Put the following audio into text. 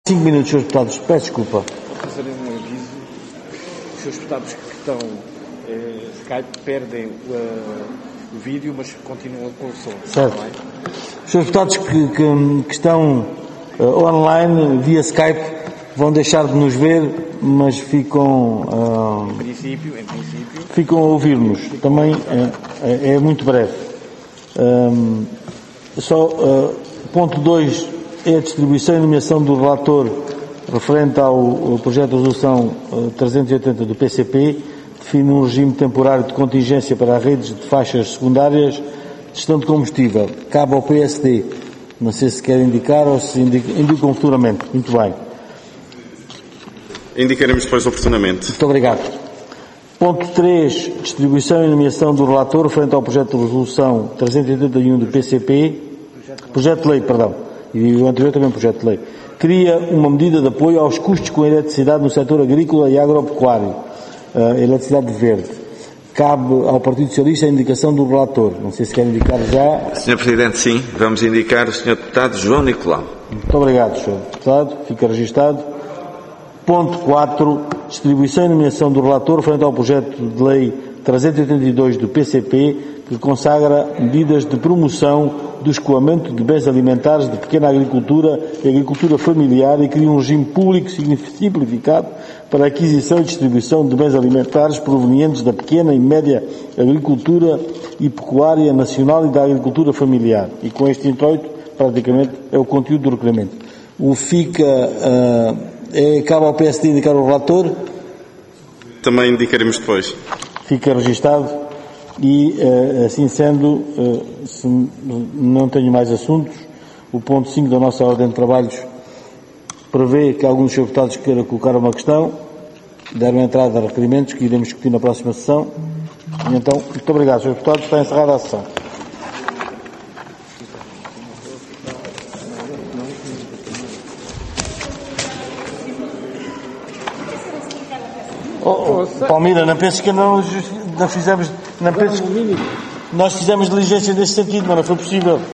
5 minutos, Sr. Deputados. Peço desculpa. Fazerem um aviso. Os seus deputados que estão Skype perdem o vídeo, mas continuam com o som. Certo. Os seus deputados que estão online, via Skype, vão deixar de nos ver, mas ficam... Em princípio. Ficam a ouvir-nos. Também é muito breve. Ponto 2 é a distribuição e nomeação do relator referente ao projeto de resolução 380 do PCP, define um regime temporário de contingência para as redes de faixas secundárias de gestão de combustível. Cabe ao PSD. Não sei se quer indicar ou se indicam futuramente. Muito bem. Indicaremos depois oportunamente. Muito obrigado. Ponto 3. Distribuição e nomeação do relator referente ao projeto de resolução 381 do PCP. Projeto de lei, perdão. E o anterior também projeto de lei. Cria uma medida de apoio aos custos com a eletricidade no setor agrícola e agropecuário. Eletricidade verde. Cabe ao Partido Socialista a indicação do relator. Não sei se quer indicar já. Sr. Presidente, sim. Vamos indicar o Sr. Deputado João Nicolau. Muito obrigado, Sr. Deputado. Fica registado. Ponto 4. Distribuição e nomeação do relator frente ao projeto de lei 382 do PCP, que consagra medidas de promoção do escoamento de bens alimentares de pequena agricultura e agricultura familiar e cria um regime público simplificado para a aquisição e distribuição de bens alimentares provenientes da pequena e média agricultura e pecuária nacional e da agricultura familiar. E com este intuito, praticamente, é o conteúdo do requerimento. Cabe ao PSD indicar o relator. Também indicaremos depois. Fica registado. E, assim sendo, se não tenho mais assuntos, o ponto 5 da nossa ordem de trabalhos prevê que alguns dos seus deputados queiram colocar uma questão, deram entrada a requerimentos que iremos discutir na próxima sessão. E então, muito obrigado, Sr. Deputado. Está encerrada a sessão. Palmira, não penses que não fizemos, não penses que nós fizemos diligência nesse sentido, mas não foi possível.